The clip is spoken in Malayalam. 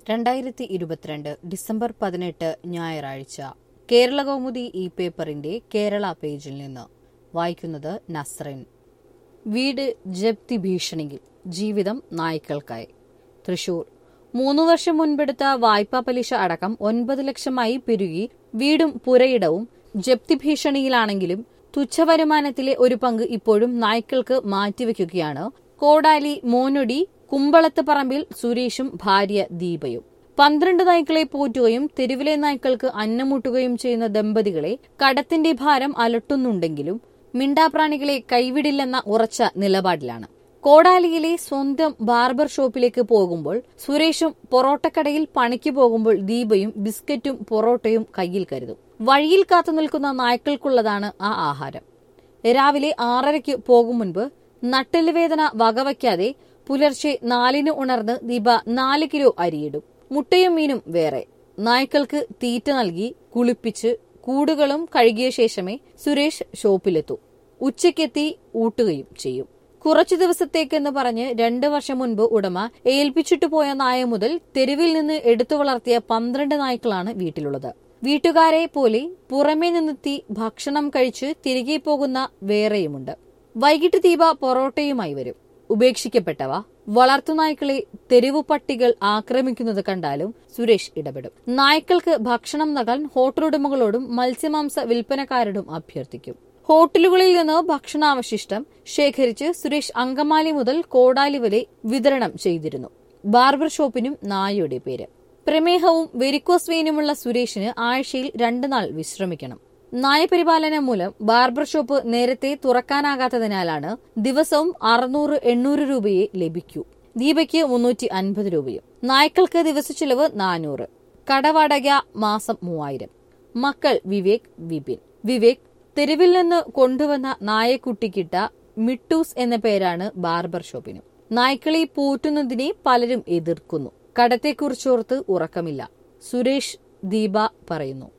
2022 ഡിസംബർ 18 ഞായറാഴ്ച കേരളകൗമുദി ഈ പേപ്പറിന്റെ കേരള പേജിൽ നിന്ന് വായിക്കുന്നത് നസ്റിൻ. വീട് ജപ്തി ഭീഷണിയിൽ, ജീവിതം നായ്ക്കൾക്കായി. തൃശൂർ. 3 വർഷം മുൻപെടുത്ത വായ്പാ പലിശ അടക്കം 9 ലക്ഷമായി പെരുകി വീടും പുരയിടവും ജപ്തി ഭീഷണിയിലാണെങ്കിലും തുച്ഛവരുമാനത്തിലെ ഒരു പങ്ക് ഇപ്പോഴും നായ്ക്കൾക്ക് മാറ്റിവെക്കുകയാണ് കോടാലി മോനൊടി കുമ്പളത്ത് പറമ്പിൽ സുരേഷും ഭാര്യ ദീപയും. 12 നായ്ക്കളെ പോറ്റുകയും തെരുവിലെ നായ്ക്കൾക്ക് അന്നമൂട്ടുകയും ചെയ്യുന്ന ദമ്പതികളെ കടത്തിന്റെ ഭാരം അലട്ടുന്നുണ്ടെങ്കിലും മിണ്ടാപ്രാണികളെ കൈവിടില്ലെന്ന ഉറച്ച നിലപാടിലാണ്. കോടാലിയിലെ സ്വന്തം ബാർബർ ഷോപ്പിലേക്ക് പോകുമ്പോൾ സുരേഷും പൊറോട്ടക്കടയിൽ പണിക്ക് പോകുമ്പോൾ ദീപയും ബിസ്ക്കറ്റും പൊറോട്ടയും കയ്യിൽ കരുതും. വഴിയിൽ കാത്തുനിൽക്കുന്ന നായ്ക്കൾക്കുള്ളതാണ് ആ ആഹാരം. രാവിലെ 6:30 പോകും മുൻപ് നട്ടെല്ല് വേദന വകവയ്ക്കാതെ പുലർച്ചെ 4 ഉണർന്ന് ദീപ 4 കിലോ അരിയിടും. മുട്ടയും മീനും വേറെ. നായ്ക്കൾക്ക് തീറ്റ നൽകി കുളിപ്പിച്ച് കൂടുകളും കഴുകിയ ശേഷമേ സുരേഷ് ഷോപ്പിലെത്തൂ. ഉച്ചയ്ക്കെത്തി ഊട്ടുകയും ചെയ്യും. കുറച്ചു ദിവസത്തേക്കെന്ന് പറഞ്ഞ് 2 വർഷം മുൻപ് ഉടമ ഏൽപ്പിച്ചിട്ടു പോയ നായ മുതൽ തെരുവിൽ നിന്ന് എടുത്തു വളർത്തിയ 12 നായ്ക്കളാണ് വീട്ടിലുള്ളത്. വീട്ടുകാരെ പോലെ പുറമേ നിന്നെത്തി ഭക്ഷണം കഴിച്ച് തിരികെ പോകുന്ന വേറെയുമുണ്ട്. വൈകിട്ട് ദീപ പൊറോട്ടയുമായി വരും. ഉപേക്ഷിക്കപ്പെട്ടവ, വളർത്തുനായ്ക്കളെ തെരുവു പട്ടികൾ ആക്രമിക്കുന്നത് കണ്ടാലും സുരേഷ് ഇടപെടും. നായ്ക്കൾക്ക് ഭക്ഷണം നൽകാൻ ഹോട്ടലുടമകളോടും മത്സ്യമാംസ വിൽപ്പനക്കാരോടും അഭ്യർത്ഥിക്കും. ഹോട്ടലുകളിൽ നിന്ന് ഭക്ഷണാവശിഷ്ടം ശേഖരിച്ച് സുരേഷ് അങ്കമാലി മുതൽ കോടാലി വരെ വിതരണം ചെയ്തിരുന്നു. ബാർബർ ഷോപ്പിനും നായയുടെ പേര്. പ്രമേഹവും വെരിക്കോസ് വെയിനുമുള്ള സുരേഷിന് ആഴ്ചയിൽ 2 നാൾ വിശ്രമിക്കണം. നായപരിപാലനം മൂലം ബാർബർ ഷോപ്പ് നേരത്തെ തുറക്കാനാകാത്തതിനാലാണ് ദിവസവും 600-800 രൂപയെ ലഭിക്കൂ. ദീപയ്ക്ക് 350 രൂപയും. നായ്ക്കൾക്ക് ദിവസച്ചെലവ് 400. കടവാടക മാസം 3000. മക്കൾ വിവേക്, വിപിൻ. വിവേക് തെരുവിൽ നിന്ന് കൊണ്ടുവന്ന നായക്കുട്ടിക്കിട്ട മിട്ടൂസ് എന്ന പേരാണ് ബാർബർ ഷോപ്പിന്. നായ്ക്കളെ പോറ്റുന്നതിനെ പലരും എതിർക്കുന്നു. കടത്തെക്കുറിച്ചോർത്ത് ഉറക്കമില്ല. സുരേഷ്, ദീപ പറയുന്നു.